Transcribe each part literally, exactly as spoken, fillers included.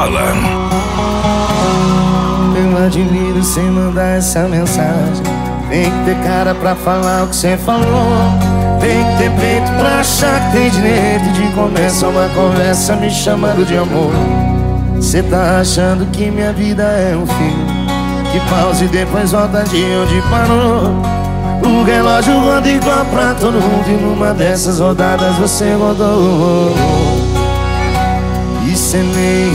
Alan. Eu admiro cê mandar essa mensagem. Tem que ter cara pra falar o que cê falou. Tem que ter peito pra achar que tem direito de começar uma conversa me chamando de amor. Cê tá achando que minha vida é um filme que pausa e depois volta de onde parou. O relógio roda igual pra todo mundo e numa dessas rodadas você rodou. E cê nem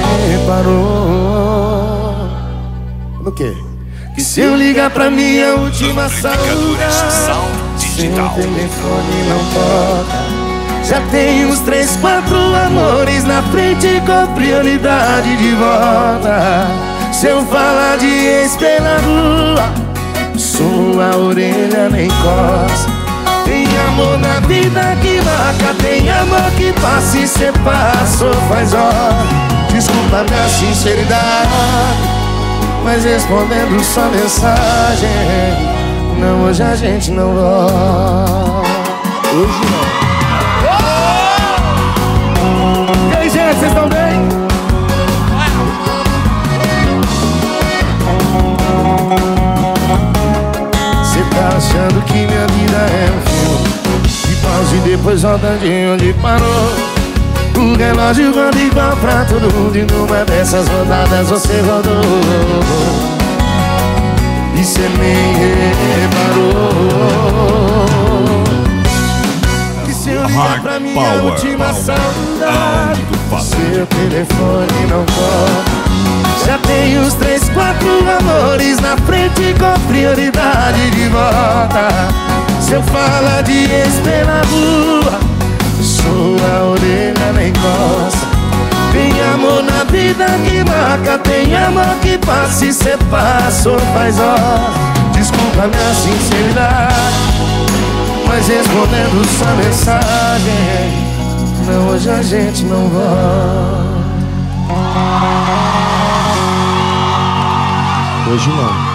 reparou no quê? Que se eu ligar pra minha última saúde, seu telefone não toca. Já tem uns três, quatro amores na frente com prioridade de volta. Se eu falar de ex pela rua, sua orelha nem coça. Tem amor na vida que marca, tem amor que passa e cê passou faz hora. Desculpa minha sinceridade, mas respondendo sua mensagem, não, hoje a gente não volta. Hoje não. E aí, gente, vocês estão bem? Cê tá achando que minha vida é um filme que pausa e depois volta de onde parou. O relógio roda igual pra todo mundo e numa dessas rodadas você rodou. E cê nem reparou que se eu ligar pra minha última saudade, seu telefone não toca. Já tem uns três, quatro amores na frente com prioridade de volta. Se eu falar de ex pela rua, sua orelha nem coça. Tem amor na vida que marca, tem amor que passa e cê passou faz hora. Desculpa minha sinceridade, mas respondendo sua mensagem, não, hoje a gente não volta. Hoje não.